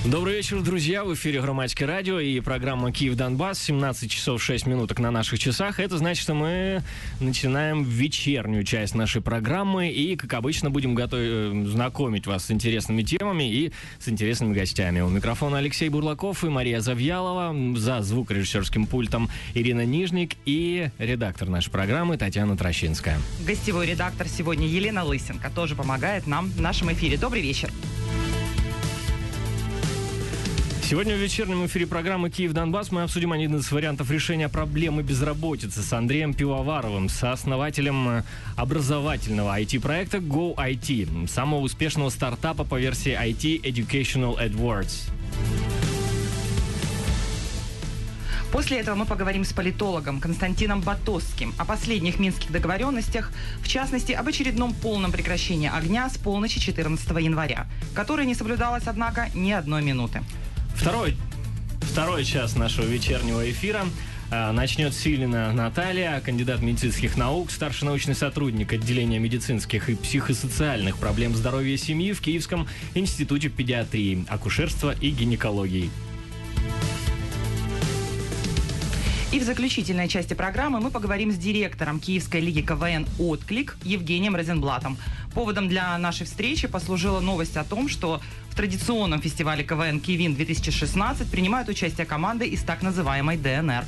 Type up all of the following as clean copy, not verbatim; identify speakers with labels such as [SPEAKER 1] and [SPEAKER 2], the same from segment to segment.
[SPEAKER 1] Добрый вечер, друзья. В эфире Громадское радио и программа «Киев-Донбасс». 17 часов 6 минуток на наших часах. Это значит, что мы начинаем вечернюю часть нашей программы. И, как обычно, будем знакомить вас с интересными темами и с интересными гостями. У микрофона Алексей Бурлаков и Мария Завьялова. За звукорежиссерским пультом Ирина Нижник и редактор нашей программы Татьяна Трощинская.
[SPEAKER 2] Гостевой редактор сегодня Елена Лысенко тоже помогает нам в нашем эфире. Добрый вечер.
[SPEAKER 1] Сегодня в вечернем эфире программы «Киев-Донбасс» мы обсудим один из вариантов решения проблемы безработицы с Андреем Пивоваровым, сооснователем образовательного IT-проекта GoIT, самого успешного стартапа по версии IT Educational AdWords.
[SPEAKER 2] После этого мы поговорим с политологом Константином Батосским о последних минских договоренностях, в частности, об очередном полном прекращении огня с полночи 14 января, которое не соблюдалось, однако, ни одной минуты. Второй час нашего вечернего эфира начнет Силина Наталья, кандидат медицинских наук, старший научный сотрудник отделения медицинских и психосоциальных проблем здоровья семьи в Киевском институте педиатрии, акушерства и гинекологии. И в заключительной части программы мы поговорим с директором Киевской лиги КВН «Отклик» Евгением Розенблатом. Поводом для нашей встречи послужила новость о том, что в традиционном фестивале КВН «Кивин-2016» принимают участие команды из так называемой ДНР.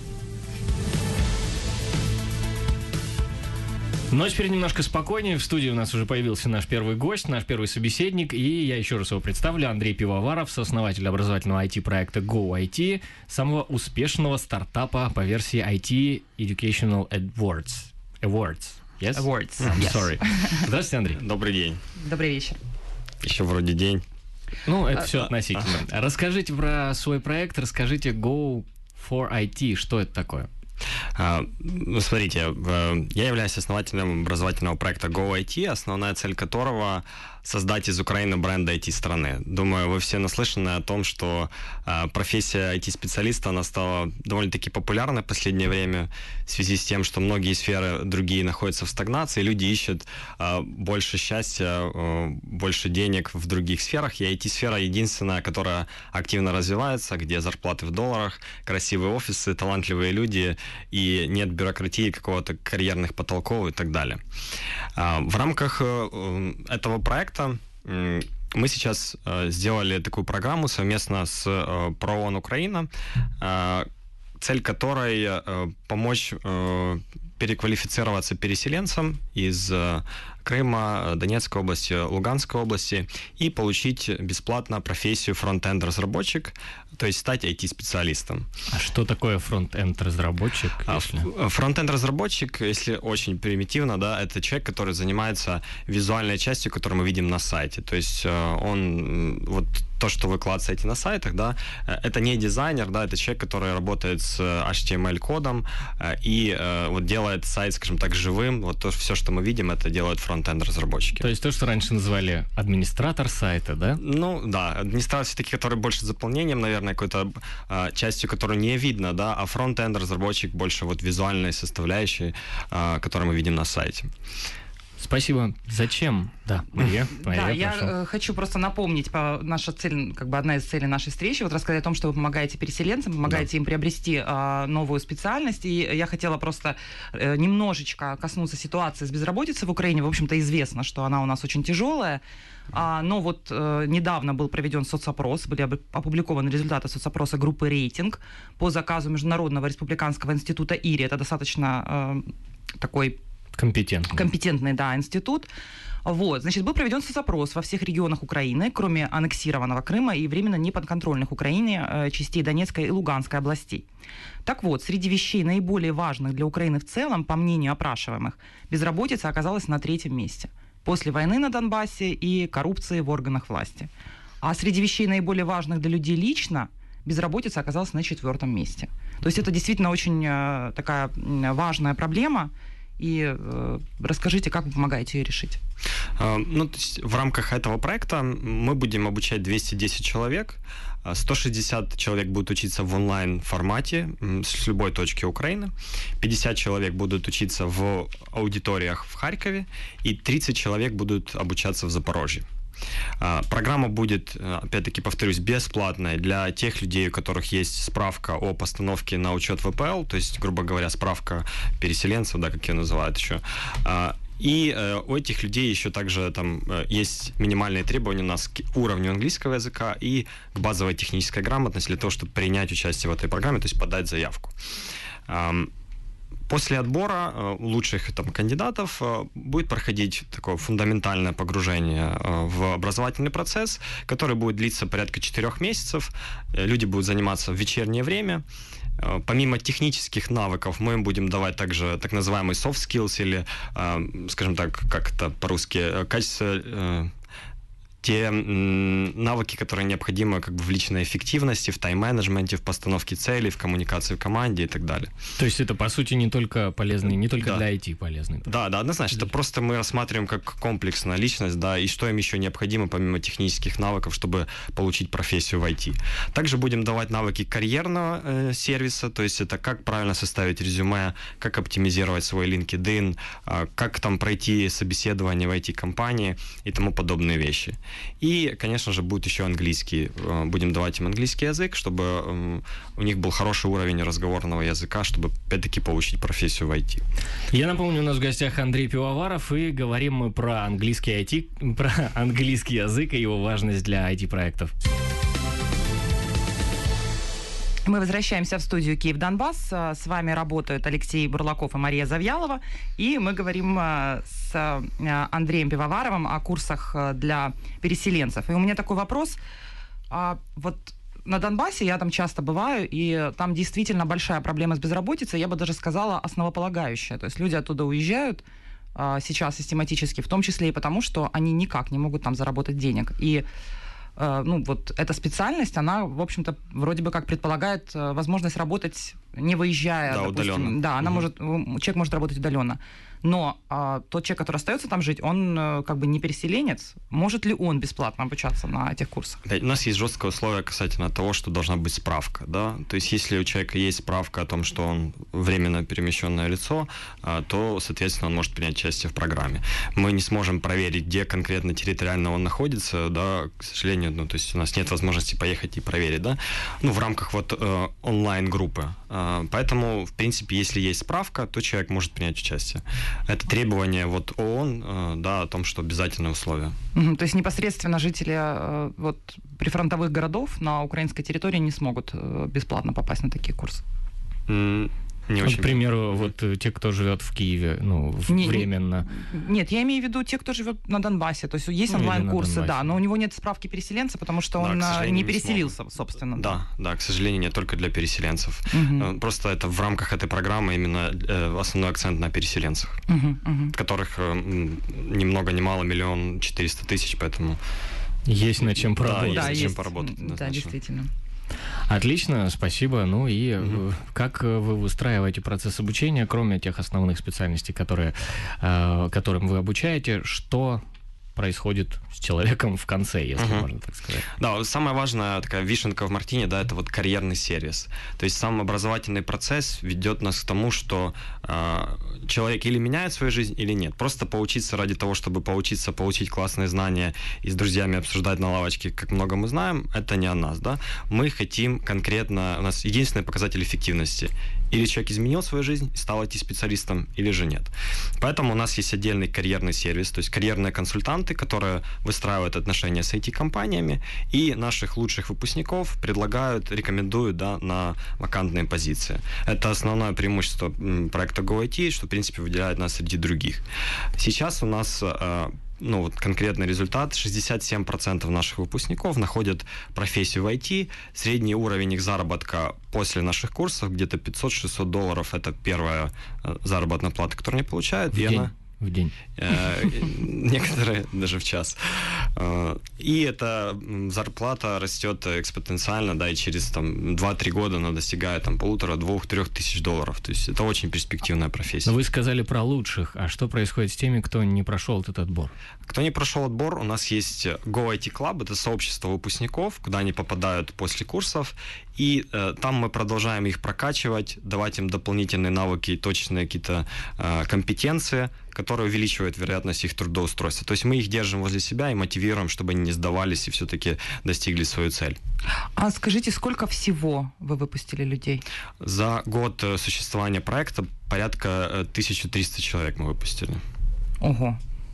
[SPEAKER 1] Но теперь немножко спокойнее. В студии у нас уже появился наш первый гость, наш первый собеседник. И я еще раз его представлю. Андрей Пивоваров, сооснователь образовательного IT-проекта GoIT, самого успешного стартапа по версии IT Educational AdWords. Yes?
[SPEAKER 2] Awards.
[SPEAKER 1] I'm sorry. Здравствуйте, Андрей.
[SPEAKER 3] Добрый день.
[SPEAKER 2] Добрый вечер.
[SPEAKER 3] Еще вроде день.
[SPEAKER 1] Ну, это все относительно. Расскажите про свой проект, расскажите Go for IT. Что это такое?
[SPEAKER 3] Смотрите, я являюсь основателем образовательного проекта GoIT, основная цель которого — создать из Украины бренд IT-страны. Думаю, вы все наслышаны о том, что профессия IT-специалиста, она стала довольно-таки популярной в последнее время в связи с тем, что многие сферы другие находятся в стагнации, люди ищут больше счастья, больше денег в других сферах, и IT-сфера единственная, которая активно развивается, где зарплаты в долларах, красивые офисы, талантливые люди, и нет бюрократии, какого-то карьерных потолков и так далее. В рамках этого проекта мы сейчас сделали такую программу совместно с ПРООН Украина, цель которой помочь переквалифицироваться переселенцам из Крыма, Донецкой области, Луганской области и получить бесплатно профессию фронт-энд-разработчик, то есть стать IT-специалистом.
[SPEAKER 1] А что такое фронт-энд-разработчик?
[SPEAKER 3] Фронт-энд-разработчик, если очень примитивно, да, это человек, который занимается визуальной частью, которую мы видим на сайте. То есть он, вот то, что вы клацаете на сайтах, да, это не дизайнер, да, это человек, который работает с HTML-кодом и вот делает сайт, скажем так, живым. Вот то, все, что мы видим, это делают фронт-энд-разработчики.
[SPEAKER 1] То есть то, что раньше называли администратор сайта, да?
[SPEAKER 3] Ну, да, администратор все-таки, который больше заполнением, наверное, какой-то частью, которую не видно, да, а фронт-энд-разработчик больше вот визуальной составляющей, которую мы видим на сайте.
[SPEAKER 1] Спасибо. Зачем? Да, Мария,
[SPEAKER 2] я хочу просто напомнить, наша цель, как бы одна из целей нашей встречи, вот рассказать о том, что вы помогаете переселенцам, помогаете им приобрести новую специальность. И я хотела просто немножечко коснуться ситуации с безработицей в Украине. В общем-то, известно, что она у нас очень тяжелая. Но вот недавно был проведен соцопрос, были опубликованы результаты соцопроса группы «Рейтинг» по заказу Международного республиканского института ИРИ. Это достаточно такой компетентный, да, институт. Вот, значит, был проведен соцопрос во всех регионах Украины, кроме аннексированного Крыма и временно неподконтрольных Украине частей Донецкой и Луганской областей. Так вот, среди вещей наиболее важных для Украины в целом, по мнению опрашиваемых, безработица оказалась на 3-м месте. После войны на Донбассе и коррупции в органах власти. А среди вещей наиболее важных для людей лично, безработица оказалась на 4-м месте. То есть это действительно очень такая важная проблема. И расскажите, как вы помогаете ее решить?
[SPEAKER 3] Ну, то есть в рамках этого проекта мы будем обучать 210 человек. 160 человек будут учиться в онлайн-формате с любой точки Украины. 50 человек будут учиться в аудиториях в Харькове. И 30 человек будут обучаться в Запорожье. Программа будет, опять-таки повторюсь, бесплатная для тех людей, у которых есть справка о постановке на учет ВПЛ, то есть, грубо говоря, справка переселенцев, да, как ее называют еще. И у этих людей еще также там есть минимальные требования у нас к уровню английского языка и к базовой технической грамотности для того, чтобы принять участие в этой программе, то есть подать заявку. После отбора лучших там кандидатов будет проходить такое фундаментальное погружение в образовательный процесс, который будет длиться порядка 4 месяцев. Люди будут заниматься в вечернее время. Помимо технических навыков, мы им будем давать также так называемые soft skills или, скажем так, как это по-русски, качество... те навыки, которые необходимы как бы в личной эффективности, в тайм-менеджменте, в постановке целей, в коммуникации в команде и так далее.
[SPEAKER 1] То есть это, по сути, не только полезный, не только для IT полезный.
[SPEAKER 3] Да, однозначно. Это просто мы рассматриваем как комплексная личность, да, и что им еще необходимо, помимо технических навыков, чтобы получить профессию в IT. Также будем давать навыки карьерного сервиса, то есть это как правильно составить резюме, как оптимизировать свой LinkedIn, как там пройти собеседование в IT-компании и тому подобные вещи. И, конечно же, будет еще английский. Будем давать им английский язык, чтобы у них был хороший уровень разговорного языка, чтобы, опять-таки, получить профессию в IT.
[SPEAKER 1] Я напомню, у нас в гостях Андрей Пивоваров, и говорим мы про английский IT, про английский язык и его важность для IT-проектов.
[SPEAKER 2] Мы возвращаемся в студию «Киев-Донбасс». С вами работают Алексей Бурлаков и Мария Завьялова. И мы говорим с Андреем Пивоваровым о курсах для переселенцев. И у меня такой вопрос. Вот на Донбассе я там часто бываю, и там действительно большая проблема с безработицей. Я бы даже сказала, основополагающая. То есть люди оттуда уезжают сейчас систематически, в том числе и потому, что они никак не могут там заработать денег. И ну, вот эта специальность, она, в общем-то, вроде бы как предполагает возможность работать, не выезжая,
[SPEAKER 3] да,
[SPEAKER 2] допустим.
[SPEAKER 3] удаленно.
[SPEAKER 2] Да, человек может работать удаленно. Но тот человек, который остается там жить, он как бы не переселенец. Может ли он бесплатно обучаться на этих курсах?
[SPEAKER 3] У нас есть жесткое условие касательно того, что должна быть справка. Да? То есть, если у человека есть справка о том, что он временно перемещенное лицо, то, соответственно, он может принять участие в программе. Мы не сможем проверить, где конкретно территориально он находится, да, к сожалению, ну, то есть у нас нет возможности поехать и проверить, да, ну, в рамках вот онлайн-группы. Поэтому, в принципе, если есть справка, то человек может принять участие. Это требование вот ООН, да, о том, что обязательное условие.
[SPEAKER 2] То есть непосредственно жители вот прифронтовых городов на украинской территории не смогут бесплатно попасть на такие курсы?
[SPEAKER 3] Не очень.
[SPEAKER 1] К примеру, вот те, кто живет в Киеве, ну, временно.
[SPEAKER 2] Нет, я имею в виду те, кто живет на Донбассе. То есть есть онлайн-курсы, да, но у него нет справки переселенца, потому что он не переселился, собственно.
[SPEAKER 3] Да, к сожалению, не только для переселенцев. Просто это в рамках этой программы именно основной акцент на переселенцах, которых ни много ни мало 1 400 000, поэтому...
[SPEAKER 1] Есть над чем поработать.
[SPEAKER 3] Да, есть над чем поработать.
[SPEAKER 2] Да, действительно.
[SPEAKER 1] Отлично, спасибо. Ну и как вы выстраиваете процесс обучения, кроме тех основных специальностей, которым вы обучаете, что происходит с человеком в конце, если можно так сказать?
[SPEAKER 3] Да, самая важная такая вишенка в мартине, да, это вот карьерный сервис. То есть сам образовательный процесс ведет нас к тому, что человек или меняет свою жизнь, или нет. Просто поучиться ради того, чтобы поучиться, получить классные знания и с друзьями обсуждать на лавочке, как много мы знаем, это не о нас, да. Мы хотим конкретно, у нас единственный показатель эффективности. Или человек изменил свою жизнь и стал IT-специалистом, или же нет. Поэтому у нас есть отдельный карьерный сервис, то есть карьерные консультанты, которые выстраивают отношения с IT-компаниями, и наших лучших выпускников предлагают, рекомендуют, да, на вакантные позиции. Это основное преимущество проекта GoIT, что, в принципе, выделяет нас среди других. Сейчас у нас... Ну, вот конкретный результат. 67% наших выпускников находят профессию в IT. Средний уровень их заработка после наших курсов где-то $500-600. Это первая заработная плата, которую они получают.
[SPEAKER 1] В день.
[SPEAKER 3] Некоторые даже в час. И эта зарплата растет экспоненциально, да, и через там 2-3 года она достигает там 1,5-2-3 тысяч долларов. То есть это очень перспективная профессия.
[SPEAKER 1] Но вы сказали про лучших. А что происходит с теми, кто не прошел этот отбор?
[SPEAKER 3] Кто не прошел отбор, у нас есть GoIT Club, это сообщество выпускников, куда они попадают после курсов, и там мы продолжаем их прокачивать, давать им дополнительные навыки, точные какие-то компетенции, которые увеличивают вероятность их трудоустройства. То есть мы их держим возле себя и мотивируем, чтобы они не сдавались и все-таки достигли свою цель.
[SPEAKER 2] А скажите, сколько всего вы выпустили людей?
[SPEAKER 3] За год существования проекта порядка 1300 человек мы выпустили.
[SPEAKER 2] Ого.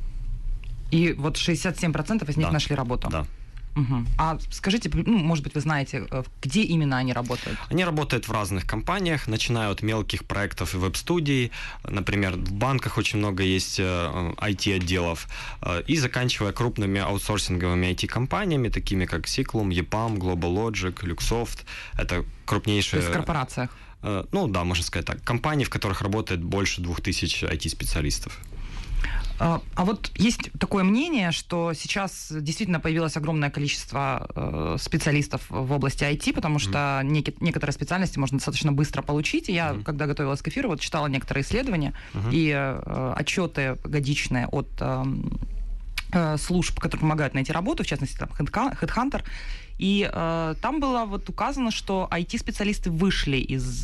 [SPEAKER 2] И вот 67% из них нашли работу?
[SPEAKER 3] Да.
[SPEAKER 2] Угу. А скажите, может быть, вы знаете, где именно они работают?
[SPEAKER 3] Они работают в разных компаниях, начиная от мелких проектов и веб-студий, например, в банках очень много есть IT-отделов, и заканчивая крупными аутсорсинговыми IT-компаниями, такими как Ciclum, EPAM, GlobalLogic, Luxoft. Это крупнейшие...
[SPEAKER 2] То есть в корпорациях?
[SPEAKER 3] Ну да, можно сказать так. Компании, в которых работает больше 2000 IT-специалистов.
[SPEAKER 2] А вот есть такое мнение, что сейчас действительно появилось огромное количество специалистов в области IT, потому что некоторые специальности можно достаточно быстро получить. И я, когда готовилась к эфиру, вот читала некоторые исследования и отчеты годичные от служб, которые помогают найти работу, в частности, там, HeadHunter. И там было вот указано, что IT-специалисты вышли из...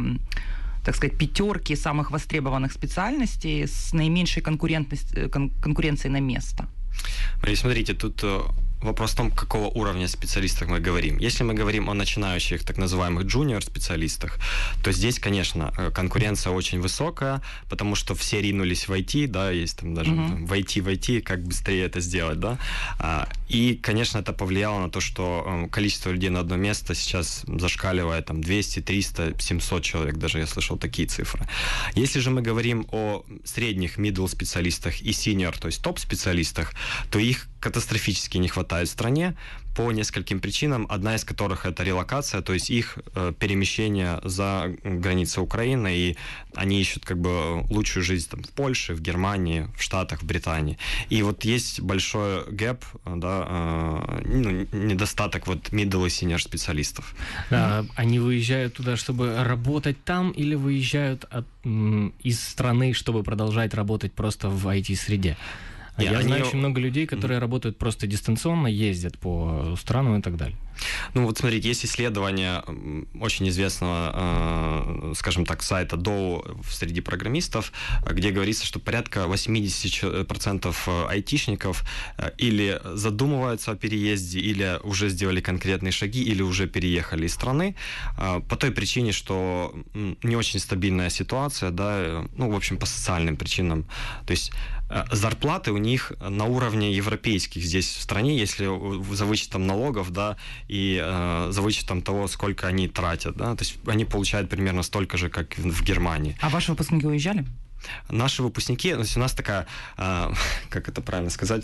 [SPEAKER 2] так сказать, пятерки самых востребованных специальностей с наименьшей конкуренцией на место.
[SPEAKER 3] Смотрите, тут вопрос в том, какого уровня специалистов мы говорим. Если мы говорим о начинающих, так называемых джуниор-специалистах, то здесь, конечно, конкуренция очень высокая, потому что все ринулись в IT, да, есть там даже в IT, как быстрее это сделать, да. И, конечно, это повлияло на то, что количество людей на одно место сейчас зашкаливает там 200, 300, 700 человек, даже я слышал такие цифры. Если же мы говорим о средних, middle специалистах и senior, то есть топ-специалистах, то их катастрофически не хватает в стране по нескольким причинам, одна из которых это релокация, то есть их перемещение за границы Украины, и они ищут как бы лучшую жизнь там, в Польше, в Германии, в Штатах, в Британии. И вот есть большой гэп, да, недостаток вот middle и senior специалистов.
[SPEAKER 1] Они выезжают туда, чтобы работать там, или выезжают из страны, чтобы продолжать работать просто в IT-среде? Я знаю очень много людей, которые работают просто дистанционно, ездят по странам и так далее.
[SPEAKER 3] Ну вот смотрите, есть исследование очень известного, скажем так, сайта Dow среди программистов, где говорится, что порядка 80% айтишников или задумываются о переезде, или уже сделали конкретные шаги, или уже переехали из страны, по той причине, что не очень стабильная ситуация, да, ну, в общем, по социальным причинам. То есть зарплаты у них на уровне европейских здесь в стране, если за вычетом налогов, да, и за вычетом того, сколько они тратят, да, то есть они получают примерно столько же, как в Германии.
[SPEAKER 2] А ваши выпускники уезжали?
[SPEAKER 3] Наши выпускники, то есть у нас такая, как это правильно сказать,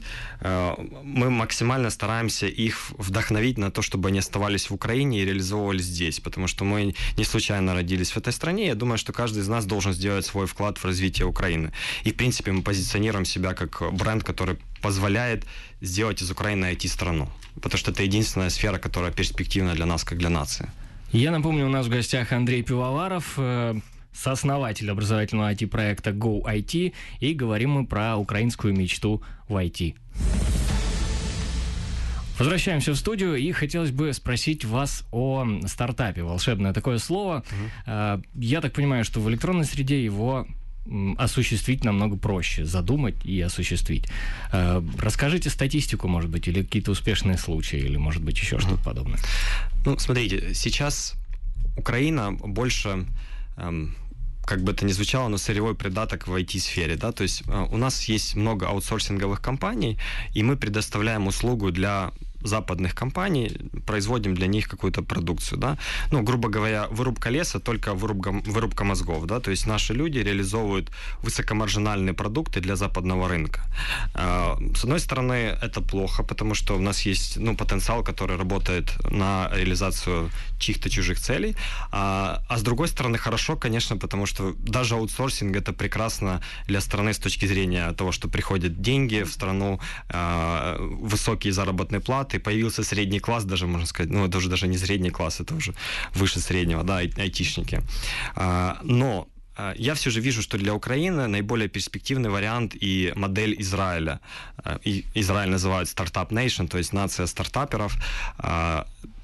[SPEAKER 3] мы максимально стараемся их вдохновить на то, чтобы они оставались в Украине и реализовывались здесь, потому что мы не случайно родились в этой стране. Я думаю, что каждый из нас должен сделать свой вклад в развитие Украины. И, в принципе, мы позиционируем себя как бренд, который позволяет сделать из Украины IT-страну, потому что это единственная сфера, которая перспективна для нас, как для нации.
[SPEAKER 1] Я напомню, у нас в гостях Андрей Пивоваров, сооснователь образовательного IT-проекта Go IT, и говорим мы про украинскую мечту в IT. Возвращаемся в студию, и хотелось бы спросить вас о стартапе. Волшебное такое слово. Я так понимаю, что в электронной среде его осуществить намного проще, задумать и осуществить. Расскажите статистику, может быть, или какие-то успешные случаи, или, может быть, еще что-то подобное.
[SPEAKER 3] Ну, смотрите, сейчас Украина больше... как бы это ни звучало, но сырьевой придаток в IT-сфере, да, то есть у нас есть много аутсорсинговых компаний, и мы предоставляем услугу для западных компаний, производим для них какую-то продукцию, да, ну, грубо говоря, вырубка леса, только вырубка мозгов, да, то есть наши люди реализовывают высокомаржинальные продукты для западного рынка. С одной стороны, это плохо, потому что у нас есть, ну, потенциал, который работает на реализацию чьих-то чужих целей, а с другой стороны, хорошо, конечно, потому что даже аутсорсинг — это прекрасно для страны с точки зрения того, что приходят деньги в страну, высокие заработные платы, появился средний класс, даже можно сказать, ну, это уже даже не средний класс, это уже выше среднего, да, айтишники. Но я все же вижу, что для Украины наиболее перспективный вариант и модель Израиля. И Израиль называют стартап nation, то есть нация стартаперов.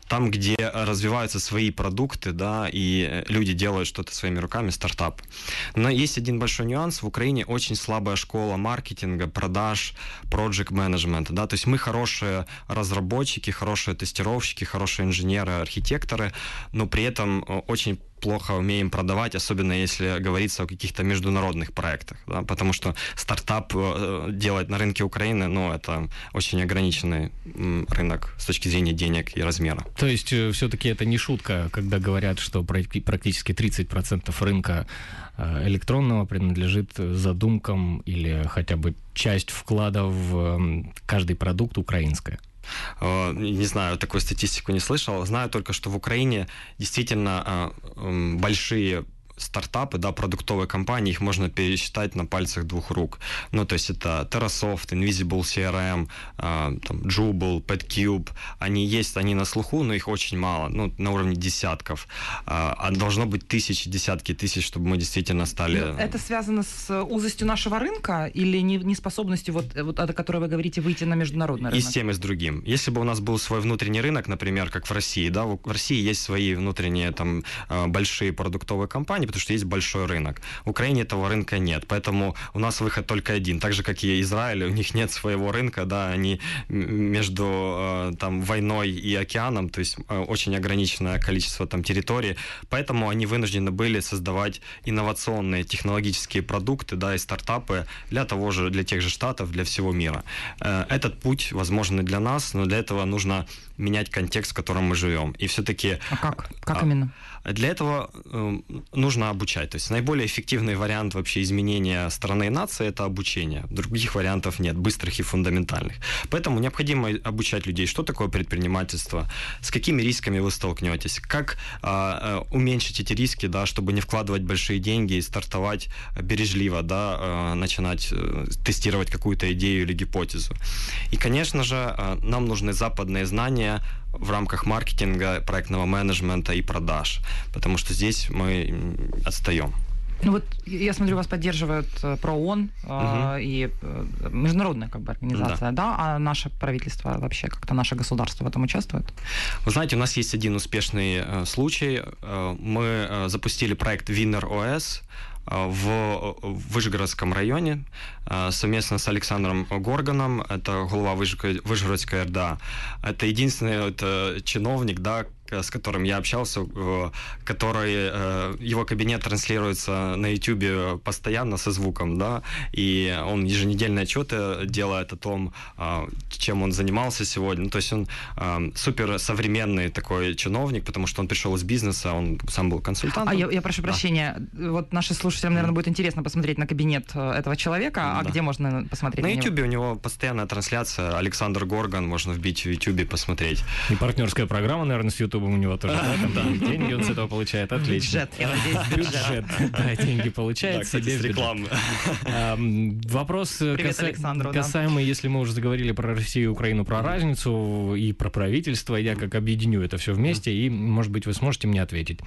[SPEAKER 3] там, где развиваются свои продукты, да, и люди делают что-то своими руками, стартап. Но есть один большой нюанс. В Украине очень слабая школа маркетинга, продаж, project management, да, то есть мы хорошие разработчики, хорошие тестировщики, хорошие инженеры, архитекторы, но при этом очень плохо умеем продавать, особенно если говорится о каких-то международных проектах, да, потому что стартап делать на рынке Украины, ну, это очень ограниченный рынок с точки зрения денег и размера.
[SPEAKER 1] То есть все-таки это не шутка, когда говорят, что практически 30% рынка электронного принадлежит задумкам или хотя бы часть вклада в каждый продукт украинская.
[SPEAKER 3] Не знаю, такую статистику не слышал. Знаю только, что в Украине действительно большие стартапы, да, продуктовые компании, их можно пересчитать на пальцах двух рук. Ну, то есть это TerraSoft, Invisible CRM, там, Jubal, PetCube. Они есть, они на слуху, но их очень мало, ну, на уровне десятков. А должно быть тысячи, десятки тысяч, чтобы мы действительно стали...
[SPEAKER 2] Это связано с узостью нашего рынка или неспособностью, вот о которой вы говорите, выйти на международный рынок?
[SPEAKER 3] И с тем, и с другим. Если бы у нас был свой внутренний рынок, например, как в России, да, в России есть свои внутренние там большие продуктовые компании, потому что есть большой рынок. В Украине этого рынка нет, поэтому у нас выход только один. Так же, как и Израиль, у них нет своего рынка, да, они между там войной и океаном, то есть очень ограниченное количество там территорий, поэтому они вынуждены были создавать инновационные технологические продукты, да, и стартапы для тех же Штатов, для всего мира. Этот путь возможен и для нас, но для этого нужно менять контекст, в котором мы живем. И все-таки...
[SPEAKER 2] А как именно?
[SPEAKER 3] Для этого нужно обучать. То есть наиболее эффективный вариант вообще изменения страны и нации – это обучение. Других вариантов нет, быстрых и фундаментальных. Поэтому необходимо обучать людей, что такое предпринимательство, с какими рисками вы столкнетесь, как уменьшить эти риски, да, чтобы не вкладывать большие деньги и стартовать бережливо, да, начинать тестировать какую-то идею или гипотезу. И, конечно же, нам нужны западные знания в рамках маркетинга, проектного менеджмента и продаж, потому что здесь мы отстаем.
[SPEAKER 2] Ну вот я смотрю, вас поддерживают ПРООН и международная как бы организация, да, а наше правительство вообще как-то, наше государство в этом участвует?
[SPEAKER 3] Вы знаете, у нас есть один успешный случай. Мы запустили проект Winner OS в Вышгородском районе совместно с Александром Горганом, это глава Вышгородской РДА. Это единственный чиновник, да, с которым я общался, который, его кабинет транслируется на YouTube постоянно со звуком, да, и он еженедельные отчеты делает о том, чем он занимался сегодня. Ну, то есть он супер современный такой чиновник, потому что он пришел из бизнеса, он сам был консультантом.
[SPEAKER 2] Я прошу прощения, вот нашим слушателям, наверное, будет интересно посмотреть на кабинет этого человека, а где можно посмотреть?
[SPEAKER 3] На YouTube у него постоянная трансляция, Александр Горган, можно вбить в YouTube и посмотреть.
[SPEAKER 1] И партнерская программа, наверное, с YouTube у него тоже, да? Деньги он с этого получает, отлично.
[SPEAKER 2] Бюджет, я надеюсь,
[SPEAKER 1] бюджет. Да, деньги получает себе в
[SPEAKER 3] рекламы.
[SPEAKER 1] Вопрос касаемый, если мы уже заговорили про Россию и Украину, про разницу и про правительство, я как объединю это все вместе, и, может быть, вы сможете мне ответить.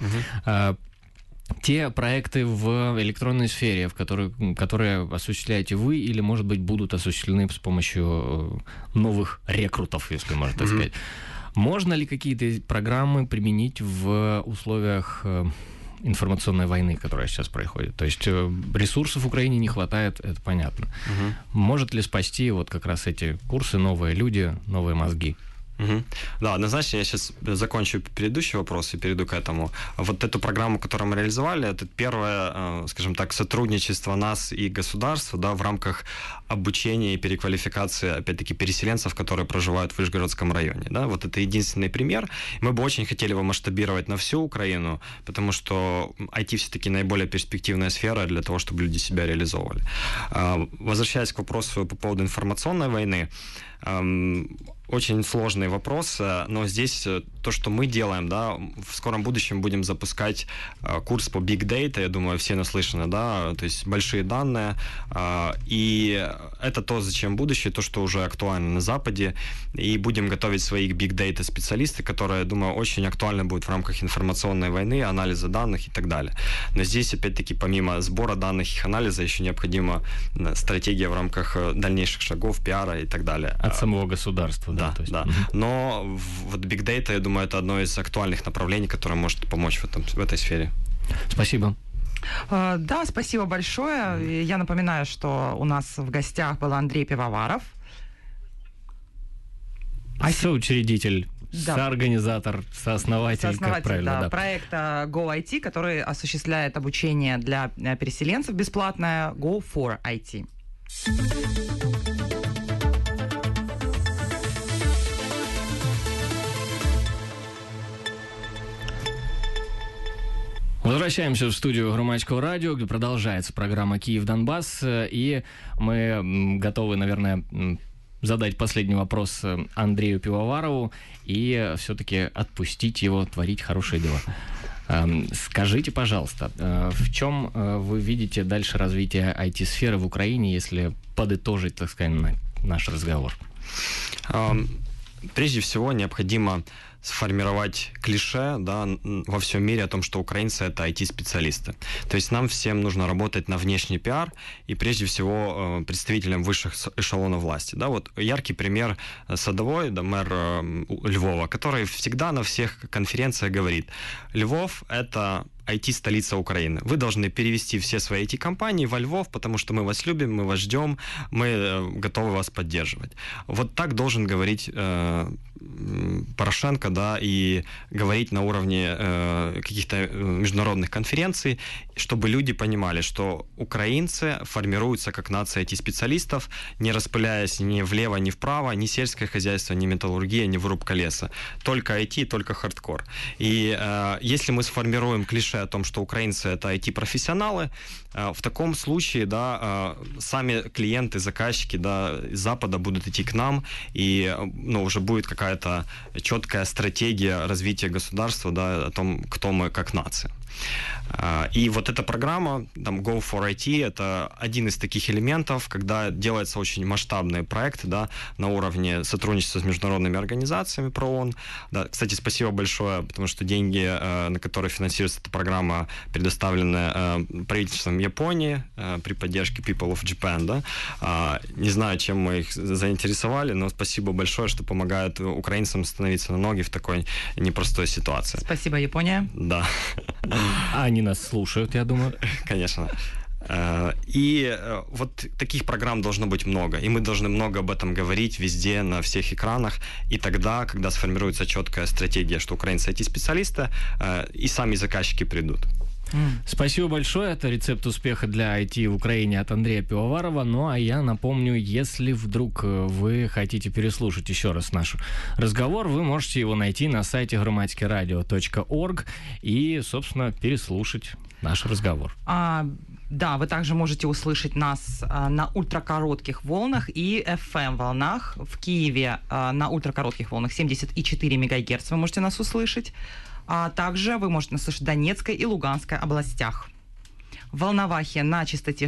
[SPEAKER 1] Те проекты в электронной сфере, которые осуществляете вы, или, может быть, будут осуществлены с помощью новых рекрутов, если можно так сказать. Можно ли какие-то программы применить в условиях информационной войны, которая сейчас происходит? То есть ресурсов в Украине не хватает, это понятно. Может ли спасти вот как раз эти курсы, новые люди, новые мозги?
[SPEAKER 3] Да, однозначно, я сейчас закончу предыдущий вопрос и перейду к этому. Вот эту программу, которую мы реализовали, это первое, скажем так, сотрудничество нас и государства, да, в рамках обучения и переквалификации, опять-таки, переселенцев, которые проживают в Вышгородском районе. Да. Вот это единственный пример. Мы бы очень хотели его масштабировать на всю Украину, потому что IT все-таки наиболее перспективная сфера для того, чтобы люди себя реализовывали. Возвращаясь к вопросу по поводу информационной войны, очень сложный вопрос, но здесь то, что мы делаем, да, в скором будущем будем запускать курс по Big Data, я думаю, все наслышаны, да, то есть большие данные, и это то, зачем будущее, то, что уже актуально на Западе, и будем готовить своих Big Data специалистов, которые, я думаю, очень актуальны будут в рамках информационной войны, анализа данных и так далее. Но здесь, опять-таки, помимо сбора данных и их анализа, еще необходима стратегия в рамках дальнейших шагов, пиара и так далее.
[SPEAKER 1] От самого государства.
[SPEAKER 3] Да,
[SPEAKER 1] то есть.
[SPEAKER 3] да. Но вот Big Data, я думаю, это одно из актуальных направлений, которое может помочь в этой сфере.
[SPEAKER 1] Спасибо.
[SPEAKER 2] Да, спасибо большое. Я напоминаю, что у нас в гостях был Андрей Пивоваров.
[SPEAKER 1] Соучредитель,
[SPEAKER 2] Да.
[SPEAKER 1] соорганизатор, сооснователь, как правильно, да.
[SPEAKER 2] Проекта GoIT, который осуществляет обучение для переселенцев бесплатное Go4IT.
[SPEAKER 1] Возвращаемся в студию Громадского радио, где продолжается программа «Киев-Донбасс», и мы готовы, наверное, задать последний вопрос Андрею Пивоварову и все-таки отпустить его творить хорошие дела. Скажите, пожалуйста, в чем вы видите дальше развитие IT-сферы в Украине, если подытожить, так сказать, наш разговор?
[SPEAKER 3] Прежде всего, необходимо сформировать клише, да, во всем мире о том, что украинцы — это IT-специалисты. То есть нам всем нужно работать на внешний пиар и, прежде всего, представителям высших эшелонов власти. Да, вот яркий пример Садовой, да, мэр Львова, который всегда на всех конференциях говорит: Львов — это IT-столица Украины. Вы должны перевести все свои IT-компании во Львов, потому что мы вас любим, мы вас ждем, мы готовы вас поддерживать. Вот так должен говорить Порошенко, да, и говорить на уровне каких-то международных конференций, чтобы люди понимали, что украинцы формируются как нация IT-специалистов, не распыляясь ни влево, ни вправо, ни сельское хозяйство, ни металлургия, ни вырубка леса. Только IT, только хардкор. И если мы сформируем клише о том, что украинцы — это IT-профессионалы, в таком случае, да, сами клиенты, заказчики, да, из Запада будут идти к нам, и, уже будет какая-то четкая стратегия развития государства, да, о том, кто мы как нация. И вот эта программа, там, Go4IT, это один из таких элементов, когда делается очень масштабный проект, да, на уровне сотрудничества с международными организациями ПРООН. Да, кстати, спасибо большое, потому что деньги, на которые финансируется эта программа, предоставлены правительством Японии при поддержке People of Japan. Да. Не знаю, чем мы их заинтересовали, но спасибо большое, что помогают украинцам становиться на ноги в такой непростой ситуации.
[SPEAKER 2] Спасибо, Япония.
[SPEAKER 3] Да.
[SPEAKER 1] Они нас слушают, я думаю.
[SPEAKER 3] Конечно. И вот таких программ должно быть много, и мы должны много об этом говорить везде, на всех экранах, и тогда, когда сформируется четкая стратегия, что украинцы IT-специалисты, и сами заказчики придут.
[SPEAKER 1] Спасибо большое. Это рецепт успеха для IT в Украине от Андрея Пивоварова. Ну, а я напомню, если вдруг вы хотите переслушать еще раз наш разговор, вы можете его найти на сайте громадскийрадио.орг и, собственно, переслушать наш разговор.
[SPEAKER 2] Да, вы также можете услышать нас на ультракоротких волнах и FM-волнах. В Киеве на ультракоротких волнах 70,4 МГц вы можете нас услышать. А также вы можете нас слышать в Донецкой и Луганской областях. В Волновахе на частоте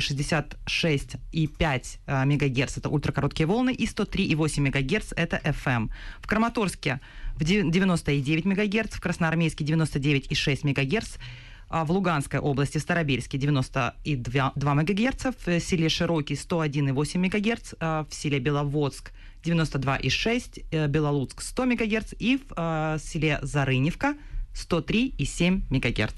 [SPEAKER 2] 66,5 МГц это ультракороткие волны и 103,8 МГц это FM. В Краматорске в 99 МГц, в Красноармейске 99,6 МГц, в Луганской области, в Старобельске 92 МГц, в селе Широкий 101,8 МГц, в селе Беловодск 92,6, Белолуцк 100 МГц и в селе Зарыневка 103,7 МГц.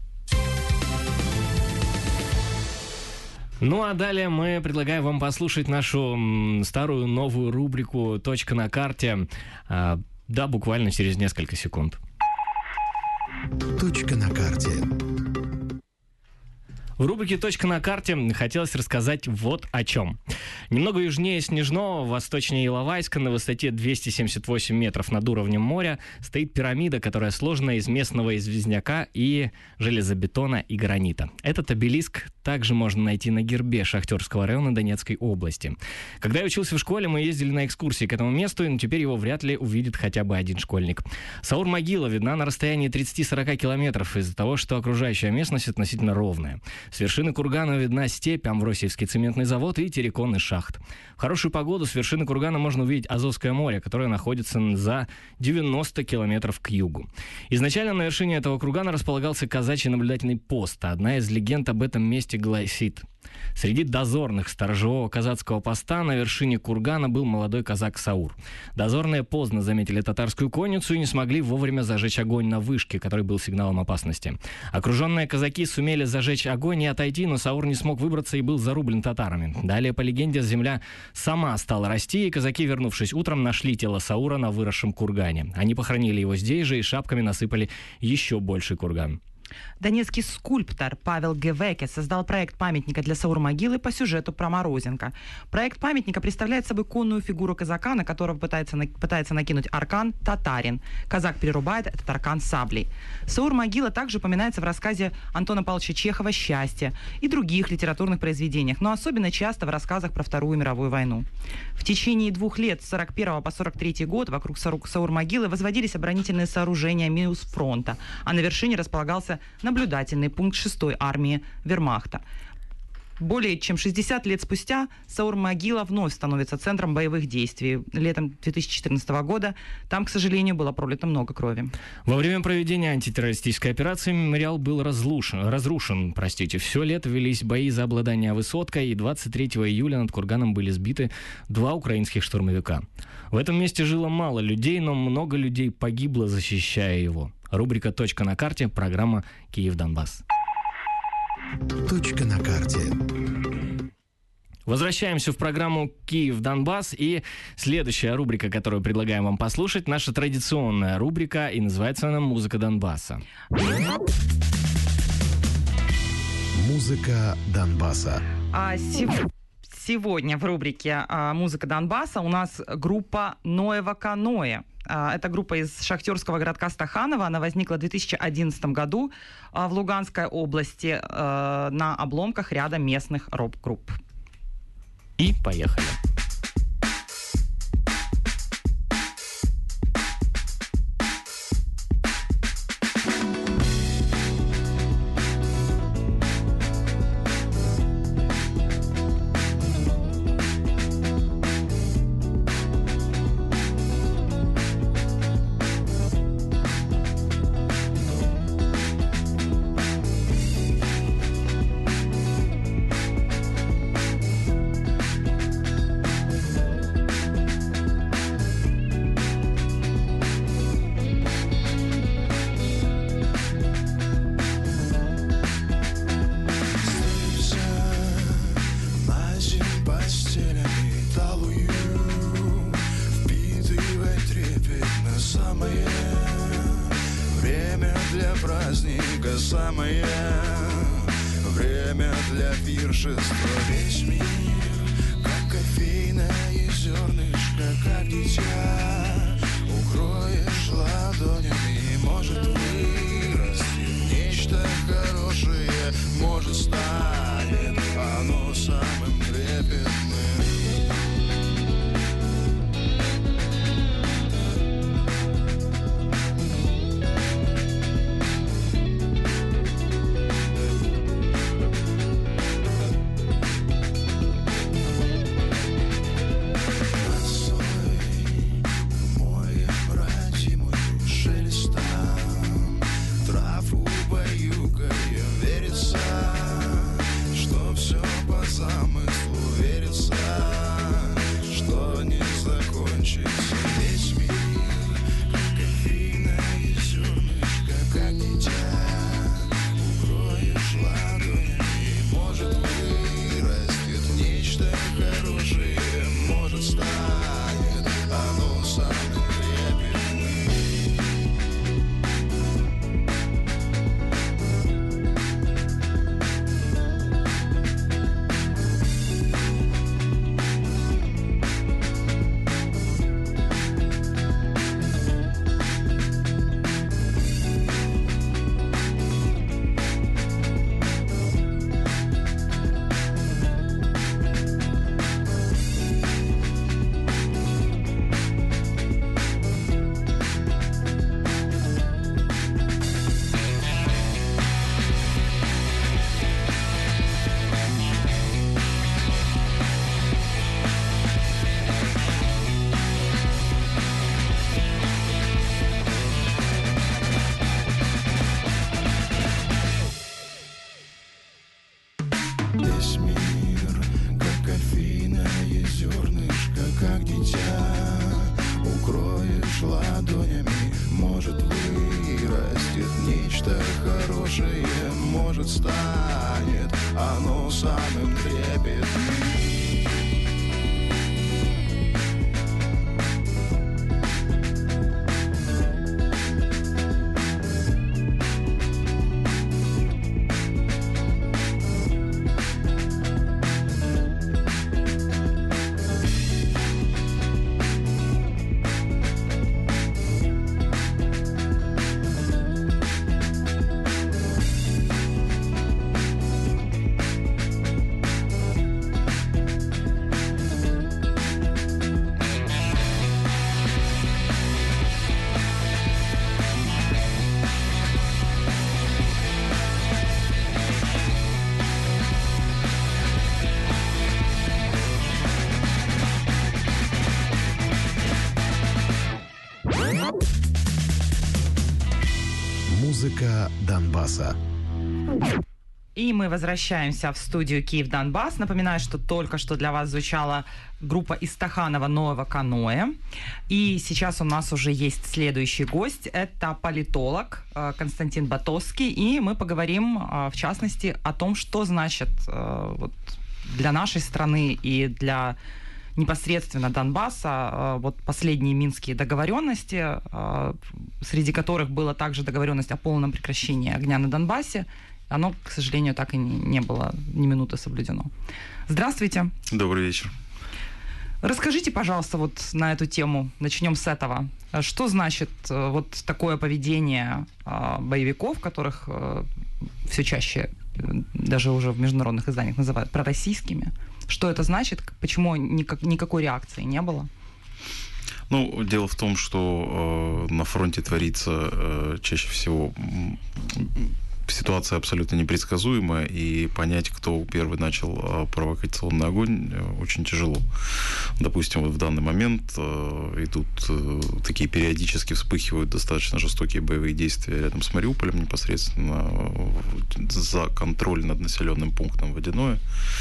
[SPEAKER 1] Ну, а далее мы предлагаем вам послушать нашу старую новую рубрику «Точка на карте». Да, буквально через несколько секунд.
[SPEAKER 4] Точка на карте.
[SPEAKER 1] В рубрике «Точка на карте» хотелось рассказать вот о чем. Немного южнее Снежного, восточнее Иловайска, на высоте 278 метров над уровнем моря, стоит пирамида, которая сложена из местного известняка и железобетона и гранита. Этот обелиск также можно найти на гербе Шахтерского района Донецкой области. Когда я учился в школе, мы ездили на экскурсии к этому месту, но теперь его вряд ли увидит хотя бы один школьник. Саур-могила видна на расстоянии 30-40 километров из-за того, что окружающая местность относительно ровная. С вершины кургана видна степь, Амвросиевский цементный завод и терриконный шахт. В хорошую погоду с вершины кургана можно увидеть Азовское море, которое находится за 90 километров к югу. Изначально на вершине этого кургана располагался казачий наблюдательный пост. Одна из легенд об этом месте гласит: среди дозорных сторожевого казацкого поста на вершине кургана был молодой казак Саур. Дозорные поздно заметили татарскую конницу и не смогли вовремя зажечь огонь на вышке, который был сигналом опасности. Окруженные казаки сумели зажечь огонь и отойти, но Саур не смог выбраться и был зарублен татарами. Далее, по легенде, земля сама стала расти, и казаки, вернувшись утром, нашли тело Саура на выросшем кургане. Они похоронили его здесь же и шапками насыпали еще больший курган.
[SPEAKER 2] Донецкий скульптор Павел Гевеке создал проект памятника для Саур-могилы по сюжету про Морозенко. Проект памятника представляет собой конную фигуру казака, на которого пытается накинуть аркан татарин. Казак перерубает этот аркан саблей. Саур-могила также упоминается в рассказе Антона Павловича Чехова «Счастье» и других литературных произведениях, но особенно часто в рассказах про Вторую мировую войну. В течение 2 лет, с 41 по 43 год, вокруг Саур-могилы возводились оборонительные сооружения Миусфронта, а на вершине располагался наблюдательный пункт 6-й армии Вермахта. Более чем 60 лет спустя Саур-могила вновь становится центром боевых действий. Летом 2014 года там, к сожалению, было пролито много крови.
[SPEAKER 1] Во время проведения антитеррористической операции мемориал был разрушен. Все лето велись бои за обладание высоткой, и 23 июля над курганом были сбиты 2 украинских штурмовика. В этом месте жило мало людей, но много людей погибло, защищая его. Рубрика «Точка на карте», программа «Киев-Донбасс».
[SPEAKER 4] Точка на карте.
[SPEAKER 1] Возвращаемся в программу «Киев-Донбасс», и следующая рубрика, которую предлагаем вам послушать, наша традиционная рубрика, и называется она «Музыка Донбасса».
[SPEAKER 4] Музыка Донбасса.
[SPEAKER 2] Сегодня в рубрике «Музыка Донбасса» у нас группа «Ноево Каноэ». Это группа из шахтерского городка Стаханово. Она возникла в 2011 году в Луганской области на обломках ряда местных рок-групп.
[SPEAKER 1] И поехали.
[SPEAKER 5] Самое время для пиршества. Весь мир, как кофейное зернышко, как дитя, укроешь ладонями, может вырасти нечто хорошее, может станет оно самым трепетным. хорошее, может, станет оно самым трепетным.
[SPEAKER 4] Музыка Донбасса.
[SPEAKER 2] И мы возвращаемся в студию «Киев Донбасс». Напоминаю, что только что для вас звучала группа из Стаханова «Нового каноэ». И сейчас у нас уже есть следующий гость. Это политолог Константин Батовский. И мы поговорим, в частности, о том, что значит вот, для нашей страны и для непосредственно Донбасса вот последние минские договоренности, среди которых была также договоренность о полном прекращении огня на Донбассе. Оно, к сожалению, так и не было ни минуты соблюдено. Здравствуйте.
[SPEAKER 6] Добрый вечер.
[SPEAKER 2] Расскажите, пожалуйста, вот на эту тему, начнем с этого. Что значит вот такое поведение боевиков, которых все чаще, даже уже в международных изданиях называют пророссийскими? Что это значит? Почему никакой реакции не было?
[SPEAKER 6] Ну, дело в том, что на фронте творится чаще всего ситуация абсолютно непредсказуемая, и понять, кто первый начал провокационный огонь, очень тяжело. Допустим, вот в данный момент идут такие периодически вспыхивают достаточно жестокие боевые действия рядом с Мариуполем, непосредственно за контроль над населенным пунктом Водяное.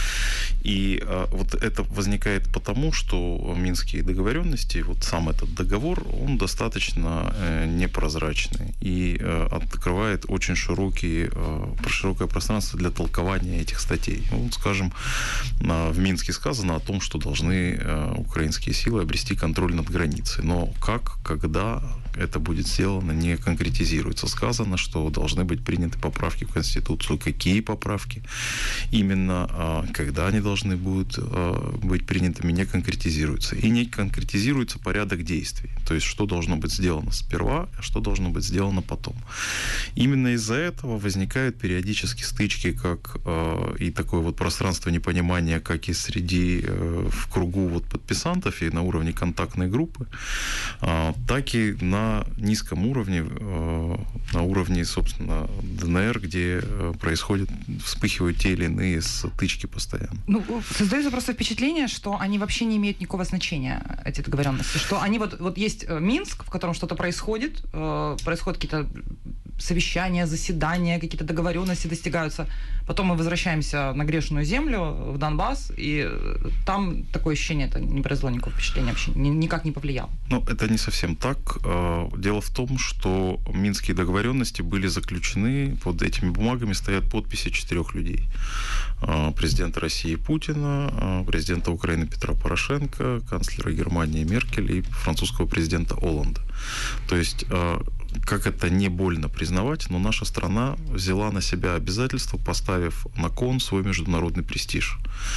[SPEAKER 6] И вот это возникает потому, что минские договоренности, вот сам этот договор, он достаточно непрозрачный и открывает очень широкое пространство для толкования этих статей. Вот, скажем, в Минске сказано о том, что должны украинские силы обрести контроль над границей. Но как, когда это будет сделано, не конкретизируется. Сказано, что должны быть приняты поправки в Конституцию. Какие поправки? Именно когда они должны будут быть принятыми, не конкретизируется. И не конкретизируется порядок действий. То есть, что должно быть сделано сперва, а что должно быть сделано потом. Именно из-за этого возникают периодически стычки, как и такое вот пространство непонимания, как и среди, в кругу вот подписантов и на уровне контактной группы, так и на низком уровне, на уровне, собственно, ДНР, где вспыхивают те или иные стычки постоянно.
[SPEAKER 2] Ну, создается просто впечатление, что они вообще не имеют никакого значения, эти договоренности. Что они вот есть Минск, в котором что-то происходит, происходят какие-то совещания, заседания, какие-то договоренности достигаются. Потом мы возвращаемся на грешную землю, в Донбасс, и там такое ощущение, это не произвело никакого впечатления вообще, никак не повлияло.
[SPEAKER 6] Ну, это не совсем так. Дело в том, что минские договоренности были заключены, под этими бумагами стоят подписи 4 людей. Президента России Путина, президента Украины Петра Порошенко, канцлера Германии Меркель и французского президента Олланда. То есть, как это не больно признавать, но наша страна взяла на себя обязательство, поставив на кон свой международный престиж.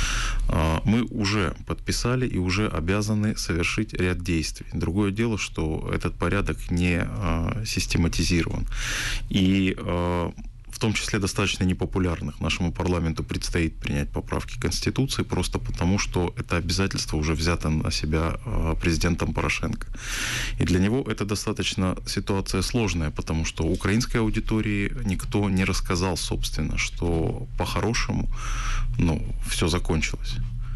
[SPEAKER 6] Мы уже подписали и уже обязаны совершить ряд действий. Другое дело, что этот порядок не систематизирован. И в том числе достаточно непопулярных. Нашему парламенту предстоит принять поправки к Конституции просто потому, что это обязательство уже взято на себя президентом Порошенко. И для него это достаточно ситуация сложная, потому что украинской аудитории никто не рассказал, собственно, что по-хорошему, все закончилось.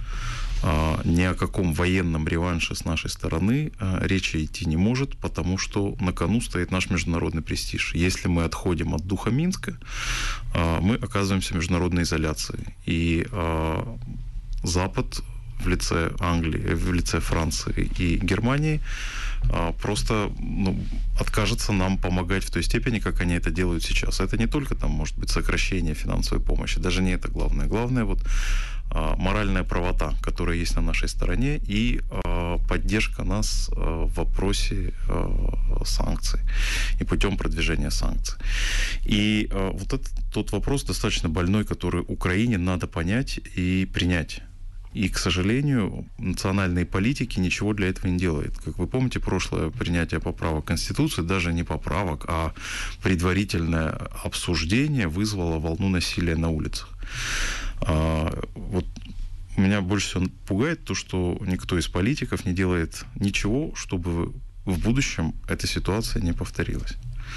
[SPEAKER 6] Ни о каком военном реванше с нашей стороны речи идти не может, потому что на кону стоит наш международный престиж. Если мы отходим от духа Минска, мы оказываемся в международной изоляции. И Запад в лице Англии, в лице Франции и Германии просто откажется нам помогать в той степени, как они это делают сейчас. Это не только там, может быть, сокращение финансовой помощи, даже не это главное. Главное вот моральная правота, которая есть на нашей стороне, и поддержка нас в вопросе санкций и путем продвижения санкций. И вот это тот вопрос достаточно больной, который Украине надо понять и принять. И, к сожалению, национальные политики ничего для этого не делают. Как вы помните, прошлое принятие поправок в Конституции, даже не поправок, а предварительное обсуждение вызвало волну насилия на улицах. Вот меня больше всего пугает то, что никто из политиков не делает ничего, чтобы в будущем эта ситуация не повторилась.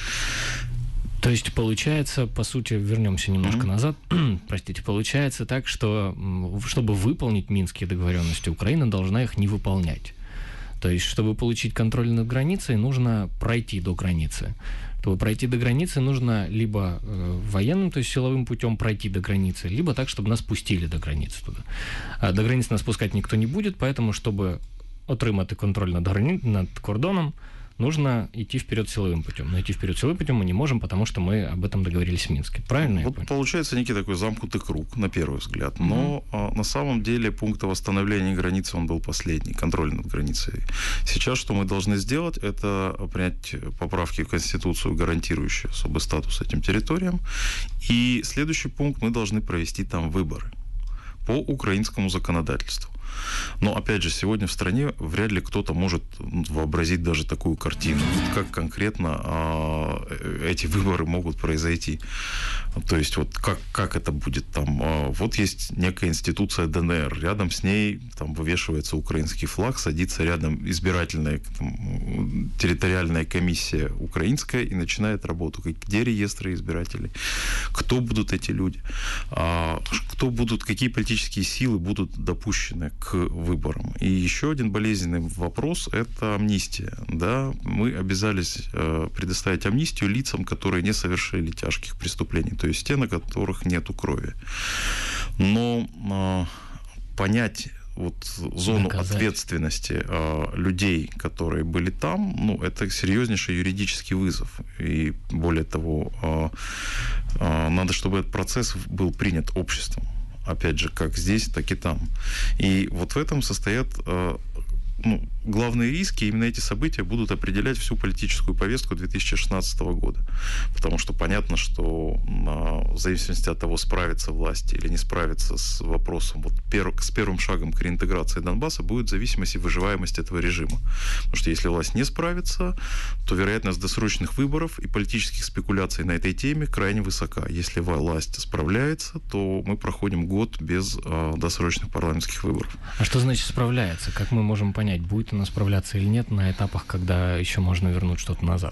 [SPEAKER 1] То есть получается, по сути, вернемся немножко назад, простите, получается так, что чтобы выполнить Минские договоренности, Украина должна их не выполнять. То есть, чтобы получить контроль над границей, нужно пройти до границы. Чтобы пройти до границы, нужно либо военным, то есть силовым путем пройти до границы, либо так, чтобы нас пустили до границы туда. А до границы нас пускать никто не будет, поэтому, чтобы отримати контроль над кордоном, нужно идти вперед силовым путем. Но идти вперед силовым путем мы не можем, потому что мы об этом договорились в Минске. Правильно?
[SPEAKER 6] Вот получается некий такой замкнутый круг, на первый взгляд. Но на самом деле пункт восстановления границы, он был последний, контроль над границей. Сейчас что мы должны сделать, это принять поправки в Конституцию, гарантирующие особый статус этим территориям. И следующий пункт, мы должны провести там выборы по украинскому законодательству. Но, опять же, сегодня в стране вряд ли кто-то может вообразить даже такую картину. Как конкретно эти выборы могут произойти. То есть, вот как это будет там. Вот есть некая институция ДНР. Рядом с ней там вывешивается украинский флаг, садится рядом избирательная территориальная комиссия украинская и начинает работу. Где реестры избирателей? Кто будут эти люди? Какие политические силы будут допущены к выборам. И еще один болезненный вопрос – это амнистия. Да? Мы обязались предоставить амнистию лицам, которые не совершили тяжких преступлений, то есть те, на которых нету крови. Но понять вот зону ответственности людей, которые были там, это серьезнейший юридический вызов. И более того, надо, чтобы этот процесс был принят обществом. Опять же, как здесь, так и там. И вот в этом состоят главные риски. Именно эти события будут определять всю политическую повестку 2016 года. Потому что понятно, что в зависимости от того, справится власть или не справится с вопросом, с первым шагом к реинтеграции Донбасса, будет зависимость и выживаемость этого режима. Потому что если власть не справится, то вероятность досрочных выборов и политических спекуляций на этой теме крайне высока. Если власть справляется, то мы проходим год без досрочных парламентских выборов.
[SPEAKER 1] А что значит справляется? Как мы можем понять, будет она справляться или нет на этапах, когда еще можно вернуть что-то назад?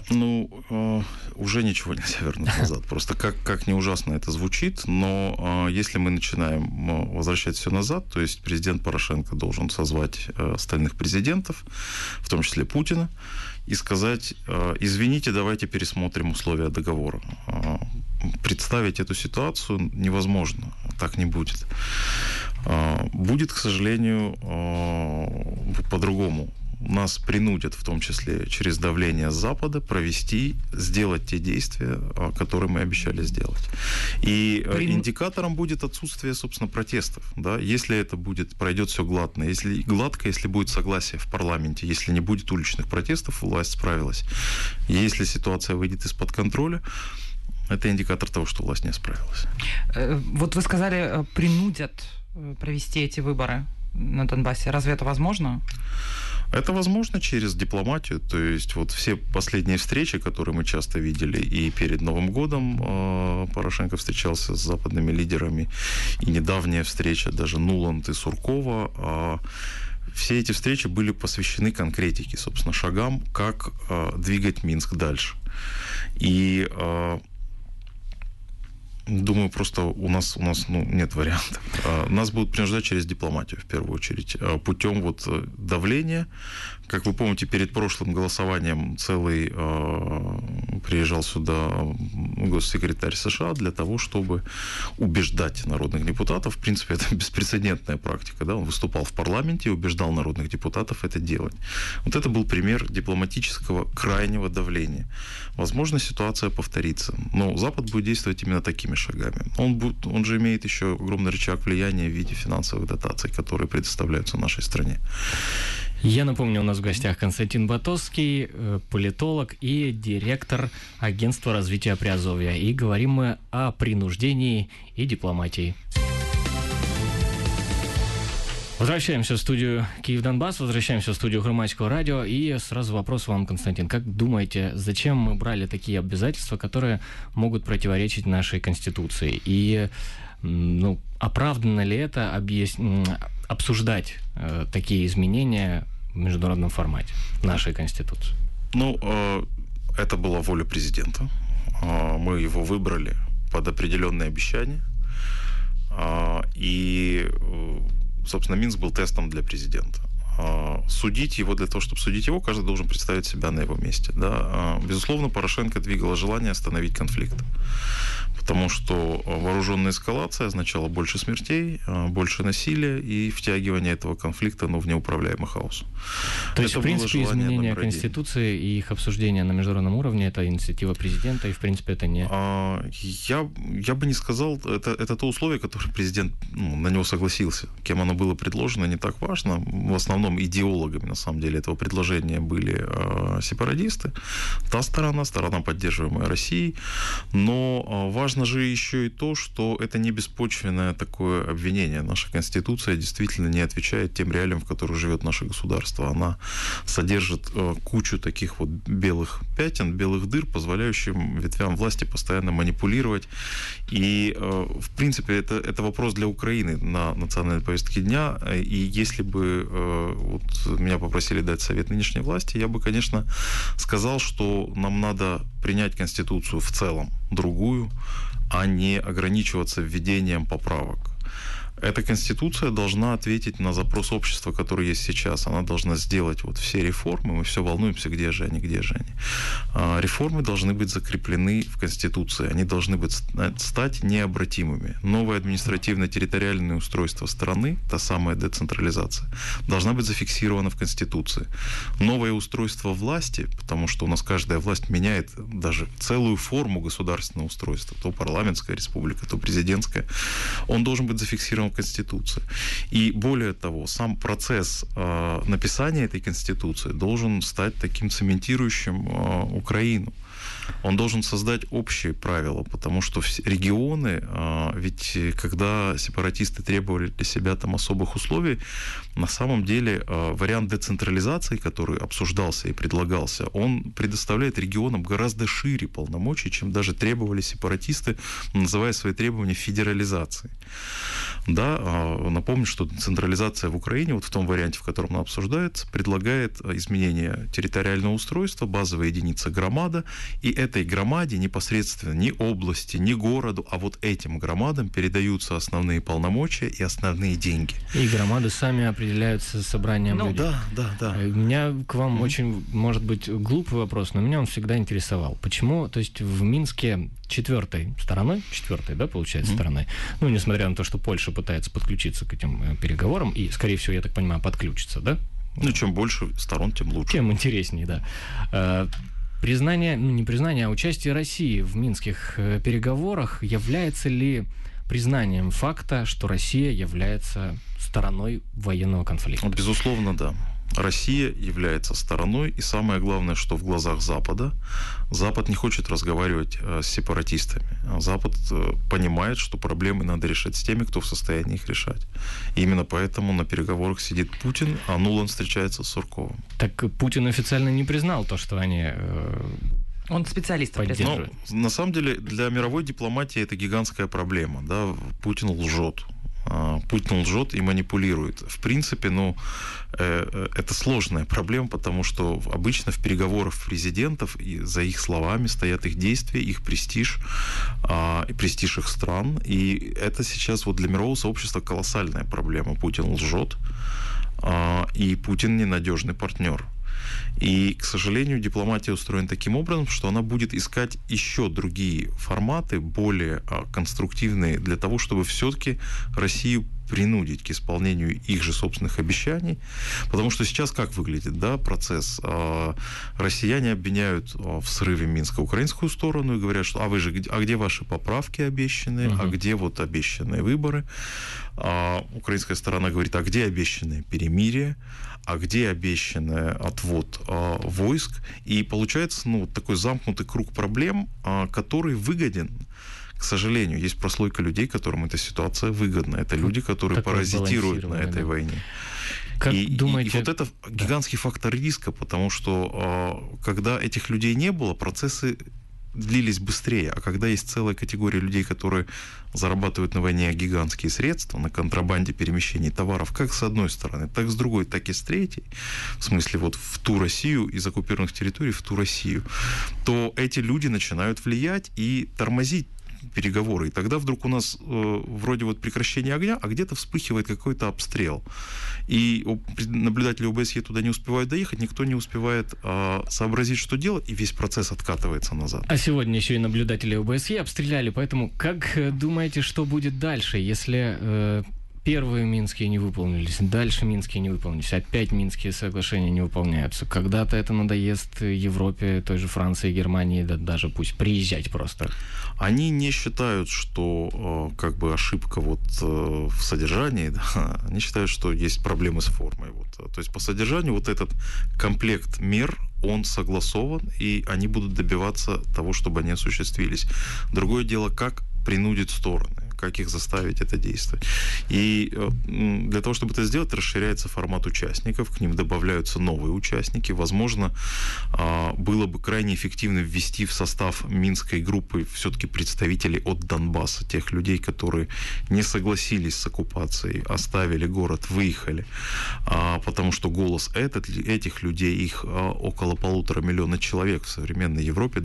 [SPEAKER 6] Уже ничего нельзя вернуть назад. Просто как не ужасно это звучит, но если мы начинаем возвращать все назад, то есть президент Порошенко должен созвать остальных президентов, в том числе Путина, и сказать: извините, давайте пересмотрим условия договора. Представить эту ситуацию невозможно. Так не будет. Будет, к сожалению, по-другому. Нас принудят, в том числе через давление с Запада, сделать те действия, которые мы обещали сделать. И индикатором будет отсутствие, собственно, протестов. Да? Если это пройдет все гладко, если будет согласие в парламенте, если не будет уличных протестов, власть справилась. Если ситуация выйдет из-под контроля, это индикатор того, что власть не справилась.
[SPEAKER 2] Вот вы сказали, принудят провести эти выборы на Донбассе. Разве это возможно?
[SPEAKER 6] Это возможно через дипломатию. То есть вот все последние встречи, которые мы часто видели, и перед Новым годом Порошенко встречался с западными лидерами, и недавняя встреча даже Нуланд и Суркова, все эти встречи были посвящены конкретике, собственно, шагам, как двигать Минск дальше. И думаю, просто у нас нет вариантов. Нас будут принуждать через дипломатию, в первую очередь, путем давления. Как вы помните, перед прошлым голосованием целый приезжал сюда госсекретарь США для того, чтобы убеждать народных депутатов. В принципе, это беспрецедентная практика. Да? Он выступал в парламенте и убеждал народных депутатов это делать. Вот это был пример дипломатического крайнего давления. Возможно, ситуация повторится. Но Запад будет действовать именно такими шагами. Он же имеет еще огромный рычаг влияния в виде финансовых дотаций, которые предоставляются нашей стране.
[SPEAKER 1] Я напомню, у нас в гостях Константин Батоцкий, политолог и директор Агентства развития Приазовья. И говорим мы о принуждении и дипломатии. Возвращаемся в студию «Киев-Донбасс», возвращаемся в студию Громадского радио. И сразу вопрос вам, Константин. Как думаете, зачем мы брали такие обязательства, которые могут противоречить нашей Конституции? И оправданно ли это обсуждать такие изменения в международном формате нашей Конституции?
[SPEAKER 6] Это была воля президента. Мы его выбрали под определенные обещания. И, собственно, Минск был тестом для президента. Судить его, для того, чтобы судить его, каждый должен представить себя на его месте. Да? Безусловно, Порошенко двигало желание остановить конфликт. Потому что вооруженная эскалация означала больше смертей, больше насилия и втягивание этого конфликта в неуправляемый хаос.
[SPEAKER 1] То есть, в принципе, изменение Конституции и их обсуждение на международном уровне – это инициатива президента, и, в принципе, это не…
[SPEAKER 6] Я бы не сказал, это то условие, которое президент на него согласился. Кем оно было предложено, не так важно. В основном идеологами, на самом деле, этого предложения были сепаратисты. Та сторона, поддерживаемая Россией. Но важно же еще и то, что это не беспочвенное такое обвинение. Наша Конституция действительно не отвечает тем реалиям, в которых живет наше государство. Она содержит кучу таких вот белых пятен, белых дыр, позволяющих ветвям власти постоянно манипулировать. И, в принципе, это вопрос для Украины на национальной повестке дня. И если бы меня попросили дать совет нынешней власти, я бы, конечно, сказал, что нам надо принять Конституцию в целом, другую, а не ограничиваться введением поправок. Эта Конституция должна ответить на запрос общества, который есть сейчас. Она должна сделать все реформы. Мы все волнуемся, где же они. Реформы должны быть закреплены в Конституции. Они должны стать необратимыми. Новое административно-территориальное устройство страны, та самая децентрализация, должна быть зафиксирована в Конституции. Новое устройство власти, потому что у нас каждая власть меняет даже целую форму государственного устройства, то парламентская республика, то президентская, он должен быть зафиксирован в Конституции. И более того, сам процесс написания этой Конституции должен стать таким цементирующим Украину. Он должен создать общие правила, потому что регионы, ведь когда сепаратисты требовали для себя там особых условий, на самом деле вариант децентрализации, который обсуждался и предлагался, он предоставляет регионам гораздо шире полномочий, чем даже требовали сепаратисты, называя свои требования федерализацией. Да, напомню, что децентрализация в Украине, в том варианте, в котором она обсуждается, предлагает изменение территориального устройства, базовая единица громада, и этой громаде непосредственно ни области, ни городу, а этим громадам передаются основные полномочия и основные деньги.
[SPEAKER 1] И громады сами определяются собранием людей.
[SPEAKER 6] Да.
[SPEAKER 1] У меня к вам очень, может быть, глупый вопрос, но меня он всегда интересовал. Почему, то есть в Минске четвертой, получается, стороной, несмотря на то, что Польша пытается подключиться к этим переговорам, и, скорее всего, я так понимаю, подключится, да?
[SPEAKER 6] Чем больше сторон, тем лучше.
[SPEAKER 1] Тем интереснее, да. Не признание, а участие России в минских переговорах является ли признанием факта, что Россия является стороной военного конфликта?
[SPEAKER 6] Безусловно, да. Россия является стороной, и самое главное, что в глазах Запада, Запад не хочет разговаривать с сепаратистами. Запад понимает, что проблемы надо решать с теми, кто в состоянии их решать. И именно поэтому на переговорах сидит Путин, а Нуланд встречается с Сурковым.
[SPEAKER 1] Так Путин официально не признал то, что они...
[SPEAKER 2] Он специалистов признал.
[SPEAKER 6] На самом деле, для мировой дипломатии это гигантская проблема. Да? Путин лжет. Путин лжет и манипулирует. В принципе, это сложная проблема, потому что обычно в переговорах президентов и за их словами стоят их действия, их престиж и престиж их стран. И это сейчас для мирового сообщества колоссальная проблема. Путин лжет. и Путин ненадежный партнер. И, к сожалению, дипломатия устроена таким образом, что она будет искать еще другие форматы, более конструктивные, для того, чтобы все-таки Россию принудить к исполнению их же собственных обещаний. Потому что сейчас как выглядит, да, процесс? Россияне обвиняют в срыве Минска украинскую сторону и говорят, что где ваши поправки обещанные, а где вот обещанные выборы? Украинская сторона говорит, а где обещанное перемирие, а где обещанный отвод войск? И получается, такой замкнутый круг проблем, который выгоден. К сожалению, есть прослойка людей, которым эта ситуация выгодна. Это люди, которые паразитируют на этой войне.
[SPEAKER 1] Как
[SPEAKER 6] и
[SPEAKER 1] думаете...
[SPEAKER 6] вот это гигантский фактор риска, потому что когда этих людей не было, процессы длились быстрее. А когда есть целая категория людей, которые зарабатывают на войне гигантские средства, на контрабанде перемещений товаров, как с одной стороны, так с другой, так и с третьей, в смысле вот в ту Россию, из оккупированных территорий в ту Россию, то эти люди начинают влиять и тормозить переговоры. И тогда вдруг у нас вроде вот прекращение огня, а где-то вспыхивает какой-то обстрел. И наблюдатели ОБСЕ туда не успевают доехать, никто не успевает сообразить, что делать, и весь процесс откатывается назад.
[SPEAKER 1] А сегодня еще и наблюдатели ОБСЕ обстреляли, поэтому как думаете, что будет дальше, если... Первые Минские не выполнились, дальше Минские не выполнились, опять Минские соглашения не выполняются. Когда-то это надоест Европе, той же Франции, Германии, да даже пусть приезжать просто.
[SPEAKER 6] Они не считают, что как бы ошибка вот в содержании, да, они считают, что есть проблемы с формой. Вот. То есть по содержанию вот этот комплект мер, он согласован, и они будут добиваться того, чтобы они осуществились. Другое дело, как принудить стороны, как их заставить это действовать. И для того, чтобы это сделать, расширяется формат участников, к ним добавляются новые участники. Возможно, было бы крайне эффективно ввести в состав Минской группы все-таки представителей от Донбасса, тех людей, которые не согласились с оккупацией, оставили город, выехали, потому что голос этих людей, их около 1,5 миллиона человек в современной Европе